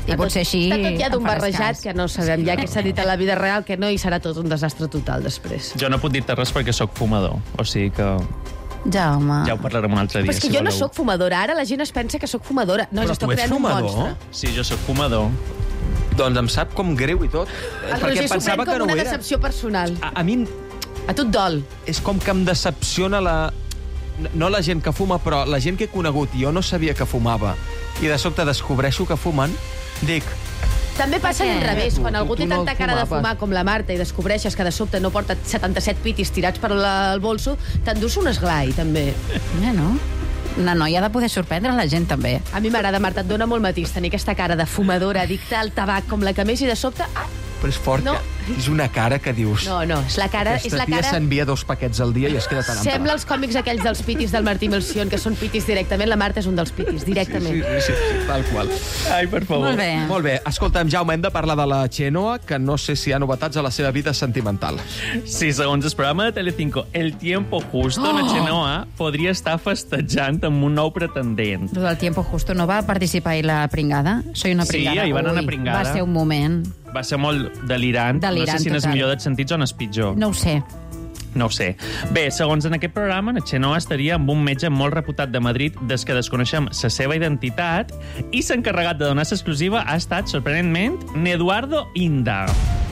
I potser així... Està tot ja d'un em faràs barrejat cas. que no sabem ja què s'ha dit a la vida real, que no, i serà tot un desastre total després. Jo no puc dir-te res perquè sóc fumador, o sigui que Jaume. ja ho parlarem un altre dia. Però és que jo no sóc fumadora, ara la gent es pensa que sóc fumadora. No, Però jo estic tu ets creant un fumador? monstre. Sí, jo sóc fumador. Doncs em sap com greu i tot. El Roger s'ho pren com una decepció personal. A mi A tu et dol. és com que em decepciona no la gent que fuma, però la gent que he conegut. Jo no sabia que fumava. I de sobte descobreixo que fumen. Dic, També passa Per què? al revés, quan algú Tu té no tanta cara de fumaves. fumar com la Marta i descobreixes que de sobte no porta 77 pitis tirats per el bolso, t'endús un esglai, també. Bueno, una noia ha de poder sorprendre la gent, també. A mi m'agrada, Marta, et dona molt matís tenir aquesta cara de fumadora, addicta al tabac, com la que més, i de sobte... Ah, però és fort, No. que és una cara que dius... no, és la cara... És Aquesta la tia cara... s'envia 2 paquets al dia i es queda tan ample. Sembla els còmics aquells dels pitis del Martí Melcion, que són pitis directament. La Marta és un dels pitis, directament. Sí, tal qual. Ai, per favor. Molt bé. Molt bé. Escolta'm, Jaume, hem de parlar de la Chenoa, que no sé si hi ha novetats a la seva vida sentimental. Sí, segons el programa de Telecinco El Tiempo Justo, la Chenoa podria estar festejant amb un nou pretendent. Lo del tiempo justo no va participar-hi la pringada? Soy una Sí, pringada. ahir van anar Ui, pringada. Va ser un moment. Va ser molt delirant. Delirant, no sé si n'és total. millor dels sentits o n'és pitjor. No ho sé. No ho sé. Bé, segons en aquest programa, la Chenoa estaria amb un metge molt reputat de Madrid des que desconeixem la seva identitat i s'ha encarregat de donar l'exclusiva ha estat, sorprenentment, Eduardo Inda.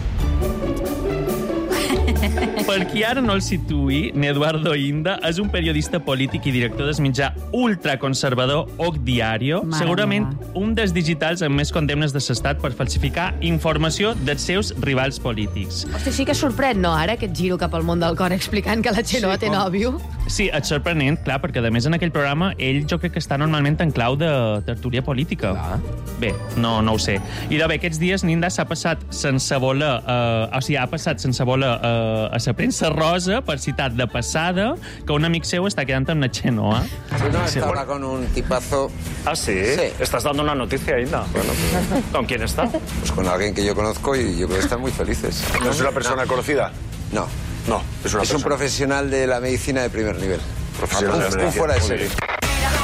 Per qui ara no el situï, Eduardo Inda és un periodista polític i director del mitjà ultraconservador OC Diario, Mare segurament meva. un dels digitals amb més condemnes de l'estat per falsificar informació dels seus rivals polítics. Hosti, sí que sorprèn, no, ara, aquest giro cap al món del cor explicant que la Chenoa té nòvio. Sí, és sorprenent, clar, perquè a més en aquell programa ell jo crec que està normalment en clau de tertúlia política. Clar. Bé, no ho sé. I de bé, aquests dies Ninda s'ha passat sense voler, ha passat sense voler a la premsa rosa per citar de passada que un amic seu està quedant amb la Chenoa. No, está ahora con un tipazo. ¿Ah, sí? Sí. ¿Estás dando una noticia, Inda? Bueno, ¿Con quién está? pues con alguien que yo conozco y yo creo que están muy felices. ¿No es una persona conocida? No, No, es una es un persona. profesional de la medicina de primer nivel. Profesional de la Un medicina. fuera de Muy serie. bien.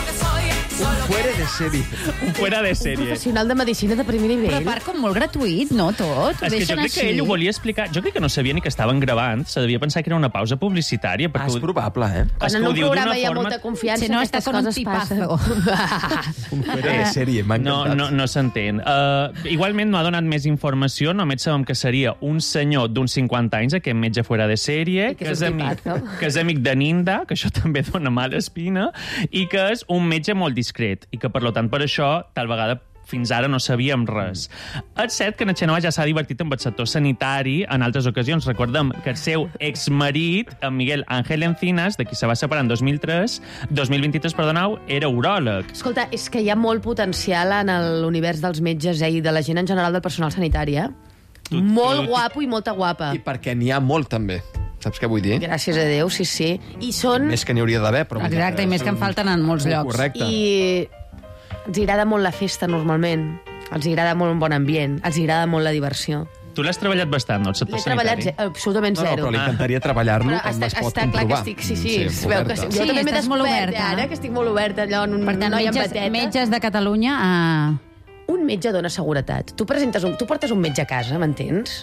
Fuera de sèrie. Un fuera de Un sèrie. professional de medicina de primer Però a nivell. part, com molt gratuït, no, tot? És que jo crec que ell ho volia explicar. Jo crec que no sabia ni que estaven gravant. Se devia pensar que era una pausa publicitària. Ah, és probable, eh? Quan en un programa hi ha molta confiança, Si no, aquestes està con un coses passen. Un fuera de sèrie, m'ha encantat. No s'entén. Igualment no ha donat més informació, només sabem que seria un senyor d'uns 50 anys, aquest metge fora de sèrie, que és un tipat, no? que és amic de Ninda, que això també dona mala espina, i que és un metge molt discret, i que, per tant, per això, tal vegada fins ara no sabíem res. És cert que la Chenoa ja s'ha divertit amb el sector sanitari en altres ocasions. Recordem que el seu exmarit, en Miguel Ángel Encinas, de qui se va separar en 2023, era uròleg. Escolta, és que hi ha molt potencial en l'univers dels metges i de la gent en general del personal sanitari, eh? Molt guapo i molta guapa. I perquè n'hi ha molt, també. Saps què vull dir? Gràcies a Déu, sí, sí. I són... Més que n'hi hauria d'haver, però... Exacte, i més que en falten en molts llocs. Correcte. I els agrada molt la festa, normalment. Els agrada molt un bon ambient. Els agrada molt la diversió. Tu l'has treballat bastant, no, el sector L'he treballat sanitari? absolutament No, zero. però li encantaria treballar-lo, Però com es pot està clar que comprovar. estic... Sí, es veu que sí. oberta. Jo també m'he estàs molt descobert, oberta. ara, que estic molt oberta, allò en un Per tant, noi amb metges, bateta. metges de Catalunya a... Un metge dona seguretat. Tu portes un metge a casa, m'entens?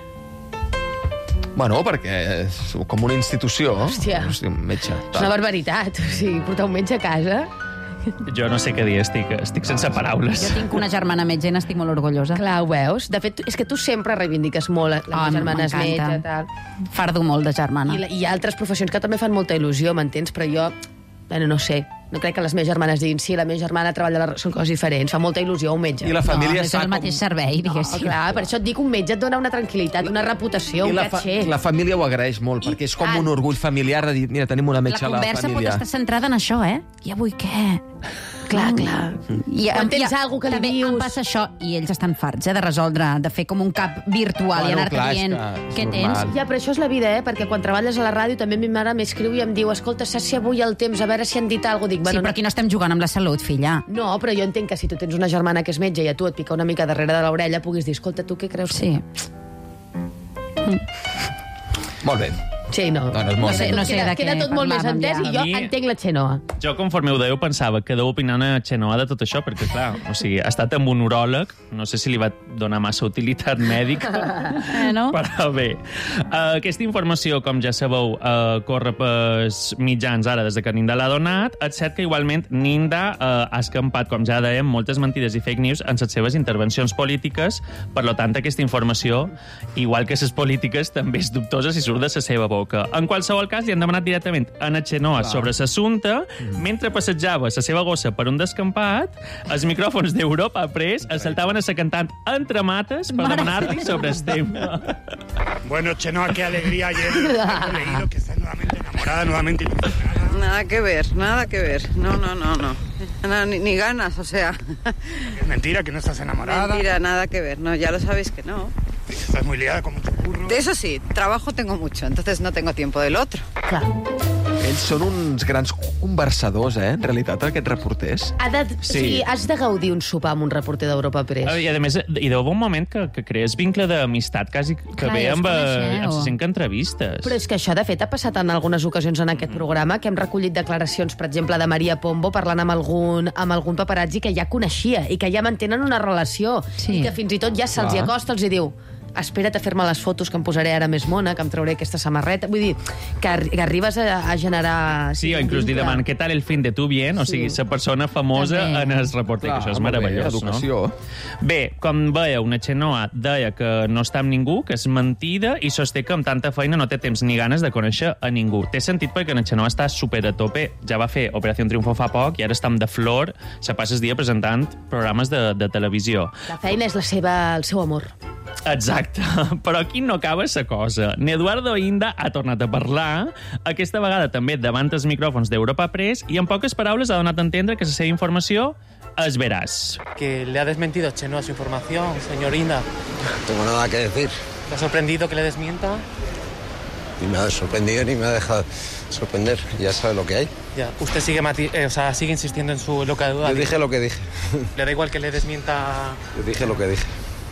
Bueno, perquè és com una institució. Hòstia. Hosti, un metge. És una barbaritat. O sigui, portar un metge a casa... Jo no sé què dir, estic sense paraules. Jo tinc una germana metge i n'estic molt orgullosa. Clar, ho veus? De fet, és que tu sempre reivindiques molt la meva germana és metge, tal. Fardo molt de germana. I hi ha altres professions que també fan molta il·lusió, m'entens? Però jo, bueno, no sé. No crec que les meves germanes diguin sí, la meva germana treballa... Són coses diferents. Fa molta il·lusió un metge. I la família és el mateix servei, diguéssim. Clar, per això et dic, un metge et dona una tranquil·litat, una reputació, I un la caché. la família ho agraeix molt, perquè és com un orgull familiar de dir, mira, tenim una La metge a la conversa pot família. estar centrada en això, eh? I avui què? Clar, clar. Quan tens algú que li també dius... em passa això, i ells estan farts, de resoldre, de fer com un cap virtual i Bueno, anar-te clar, és dient que és què normal. tens. Ja, però això és la vida, perquè quan treballes a la ràdio també mi mare m'escriu i em diu escolta, saps si avui el temps, a veure si han dit alguna cosa. Dic, Sí, bueno, però aquí no estem jugant amb la salut, filla. no, però jo entenc que si tu tens una germana que és metge i a tu et pica una mica darrere de l'orella, puguis dir, escolta, tu què creus? Sí. Molt bé. Sí, no. No és molt... No sé de què queda tot molt més parlàvem entès ja. i jo A mi- entenc la Xenoa. Jo, conforme ho dèieu, pensava que deu opinar una Xenoa de tot això, perquè, clar, o sigui, ha estat amb un uròleg, no sé si li va donar massa utilitat mèdica, No? però bé. Aquesta informació, com ja sabeu, corre pels mitjans ara des que Ninda l'ha donat. És cert que, igualment, Ninda ha escampat, com ja dèiem, moltes mentides i fake news en les seves intervencions polítiques. Per tant, aquesta informació, igual que les polítiques, també és dubtosa si surt de la seva boca. En qualsevol cas, li han demanat directament a Xenoa sobre l'assumpte. Mentre passejava la seva gossa per un descampat, els micròfons d'Europa Press es saltaven a la cantant entre mates per demanar-li sobre el tema. Bueno, Chenoa, qué alegría ayer he leído que estás nuevamente enamorada, nuevamente ilusionada. Nada que ver, nada que ver. No. Nada, ni ganas, o sea. Es mentira que no estás enamorada. Mentira, nada que ver. No, ya lo sabéis que no. Estás muy liada con mucho curro. De eso sí, trabajo tengo mucho, entonces no tengo tiempo del otro. Clar. Ells són uns grans conversadors, en realitat, aquests reporters. O sigui, has de gaudir un sopar amb un reporter d'Europa Press. I, a més, hi deu haver un moment que crees vincle d'amistat quasi que Clar, ve ja us amb coneixeu. les 5 entrevistes. Però és que això, de fet, ha passat en algunes ocasions en aquest programa, que hem recollit declaracions, per exemple, de Maria Pombo parlant amb algun paparazzi que ja coneixia i que ja mantenen una relació i que fins i tot ja se'ls hi acosta, els hi diu: espera't a fer-me les fotos que em posaré ara més mona, que em trauré aquesta samarreta. Vull dir, que arribes a generar... Sí, o inclús li deman, què tal el fin de tu bien? O sigui, la persona famosa També. en el reporter, que això és molt bé, meravellós, educació. no? Bé, com veieu, una Xenoa deia que no està amb ningú, que és mentida, i sosté que amb tanta feina no té temps ni ganes de conèixer a ningú. Té sentit perquè la Xenoa està super a tope. Ja va fer Operació Triunfo fa poc i ara està amb de flor, se passa el dia presentant programes de televisió. La feina és el seu amor. Exacte, però aquí no acaba la cosa. N'Eduardo Inda ha tornat a parlar, aquesta vegada també davant els micròfons d'Europa Press, i en poques paraules ha donat a entendre que la seva informació és veraç. Que le ha desmentido Chenoa su información, señor Inda. No tengo nada que decir. ¿Le ha sorprendido que le desmienta? Ni me ha sorprendido ni me ha dejado sorprender. Ya sabe lo que hay. Ya. Usted sigue, sigue insistiendo en su loca duda. Yo dije lo que dije. ¿Le da igual que le desmienta? Yo dije lo que dije.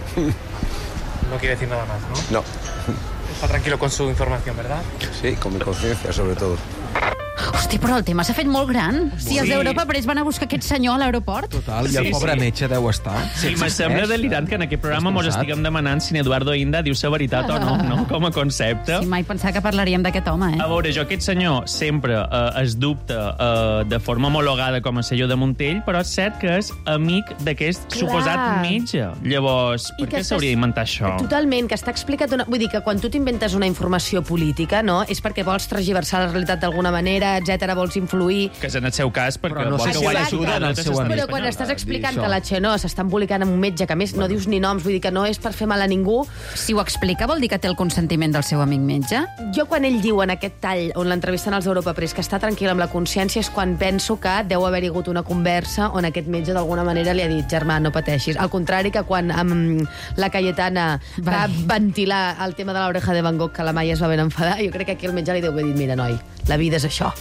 No quiere decir nada más, ¿no? No. Está tranquilo con su información, ¿verdad? Sí, con mi conciencia, sobre todo. Hosti, però el tema s'ha fet molt gran. Si els Sí. d'Europa Press van a buscar aquest senyor a l'aeroport... Total, i el pobre metge deu estar. Sí, me sembla delirant que en aquest programa mos estiguem demanant si Eduardo Inda diu la veritat o no, com a concepte. Sí, mai pensava que parlaríem d'aquest home, A veure, jo aquest senyor sempre es dubta de forma homologada com a senyor de Montell, però és cert que és amic d'aquest suposat metge. Llavors, per què s'hauria d'inventar això? Totalment, que està explicat... Vull dir que quan tu t'inventes una informació política, no, és perquè vols tergiversar la realitat d'alguna manera, etc, vols influir... Que és en el seu cas, perquè no vol sé que si guanyi l'ajuda en el seu amic. Però quan estàs explicant Dir que això. la Xenoa s'està embolicant amb un metge, que a més no dius ni noms, vull dir que no és per fer mal a ningú... Si ho explica, vol dir que té el consentiment del seu amic metge? Jo, quan ell diu en aquest tall, on l'entrevisten als Europa Press, que està tranquil amb la consciència, és quan penso que deu haver hagut una conversa on aquest metge d'alguna manera li ha dit: germà, no pateixis. Al contrari que quan la Cayetana va ventilar el tema de l'oreja de Van Gogh, que la Maia es va ben enfadar, jo crec que aquí el metge li deu haver dit: mira, noi, la vida és això.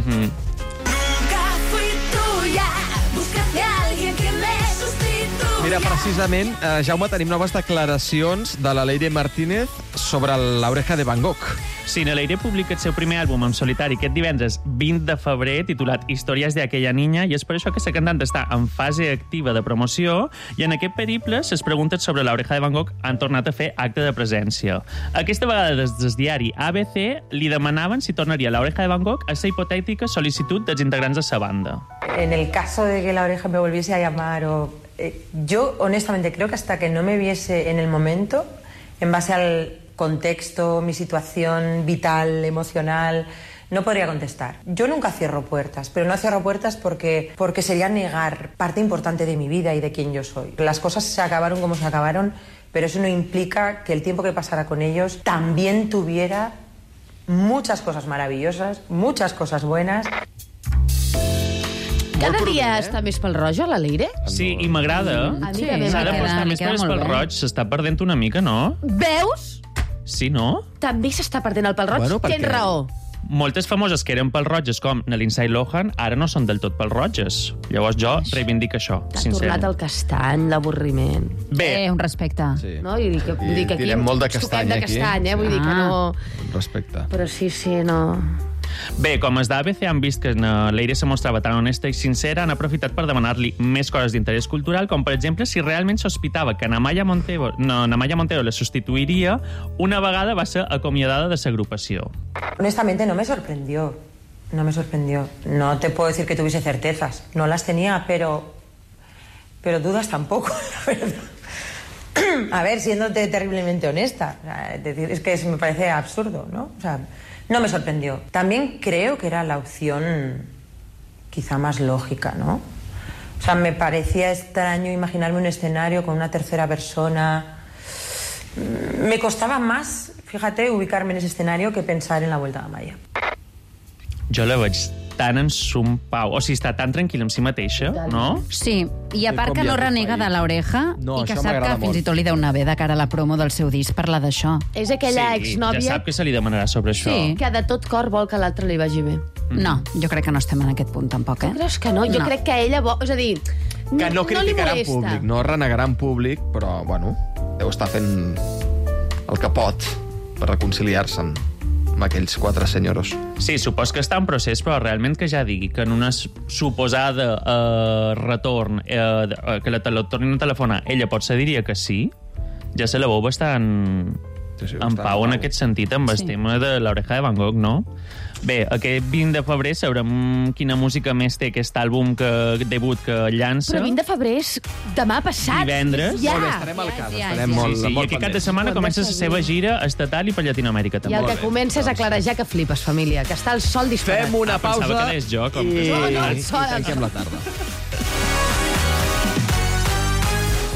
Mira, precisament, Jaume, tenim noves declaracions de la Leire Martínez sobre l'oreja de Van Gogh. Sí, la Leire publica el seu primer àlbum en solitari aquest divendres 20 de febrer, titulat Històries d'aquella niña, i és per això que la cantant està en fase activa de promoció, i en aquest periple les preguntes sobre l'oreja de Van Gogh han tornat a fer acte de presència. Aquesta vegada des del diari ABC li demanaven si tornaria l'oreja de Van Gogh a la hipotètica sol·licitud dels integrants de la banda. En el caso de que la oreja me volviese a llamar yo honestamente creo que hasta que no me viese en el momento, en base al contexto, mi situación vital, emocional, no podría contestar. Yo nunca cierro puertas, pero no cierro puertas porque sería negar parte importante de mi vida y de quién yo soy. Las cosas se acabaron como se acabaron, pero eso no implica que el tiempo que pasara con ellos también tuviera muchas cosas maravillosas, muchas cosas buenas. Cada dia està més pel roig, la Leire? Sí, i m'agrada. A mi també S'ha de m'agrada, posar li més queda pel molt bé. roig, s'està perdent una mica, no? Veus? Sí, no? També s'està perdent el pèl roig. Bueno, perquè- Tens raó. moltes famoses que eren pèl-roges, com la Lindsay Lohan, ara no són del tot pèl-roges. Llavors jo reivindic això, T'ha sincerament. tornat el castany, l'avorriment. Bé. Un respecte. Sí. No? I dic que aquí tirem molt de ens toquem castany, de aquí. castany, vull dir que no... Respecte. Però sí, no... Bé, com els d'ABC han vist que l'Eire se mostrava tan honesta i sincera, han aprofitat per demanar-li més coses d'interès cultural, com per exemple si realment sospitava que Namaya Montero la substituiria, una vegada va ser acomiadada de l'agrupació. Honestamente no me sorprendió. No me sorprendió. No te puedo decir que tuviese certezas. No las tenía, pero dudas tampoco, la verdad. A ver, siéndote terriblemente honesta. O sea, es que me parece absurdo, ¿no? O sea, no me sorprendió. También creo que era la opción quizá más lógica, ¿no? O sea, me parecía extraño imaginarme un escenario con una tercera persona. Me costaba más, fíjate, ubicarme en ese escenario que pensar en la vuelta a Amaya. Jo la veig tan en son pau, o sigui, està tan tranquil·la amb si mateixa, no? Sí, i a part que no renega de l'Oreja No, i que això sap que m'agrada fins i tot li deu anar bé de cara a la promo del seu disc parlar d'això. És aquella Sí, exnòvia ja sap que se li demanarà sobre això. Sí. que de tot cor vol que l'altre li vagi bé. No, jo crec que no estem en aquest punt, tampoc, Tu creus que no? Jo crec que ella vol... És a dir, Que no li criticarà en molesta. públic, no renegarà en públic, però, bueno, deu estar fent el que pot per reconciliar-se amb aquells 4 senyoros. Sí, supos que està en procés, però realment que ja digui que en una suposada retorn, que la tornin a telefonar, ella potser diria que sí, ja se la veu bastant en pau en aquest sentit, amb el tema de l'Oreja de Van Gogh, no? Bé, aquest 20 de febrer sabrem quina música més té aquest àlbum debut que llança. Però 20 de febrer és demà passat. Divendres. Ja. Molt bé, estarem al cas, estarem molt, I molt aquest cap de pendents. setmana comença la seva gira estatal i per Llatinoamèrica I també. el que comença és a clarejar que flipes, família, que està el sol disparat. Fem una pausa Pensava que deies jo, com i que... No, el sol. tanquem la tarda.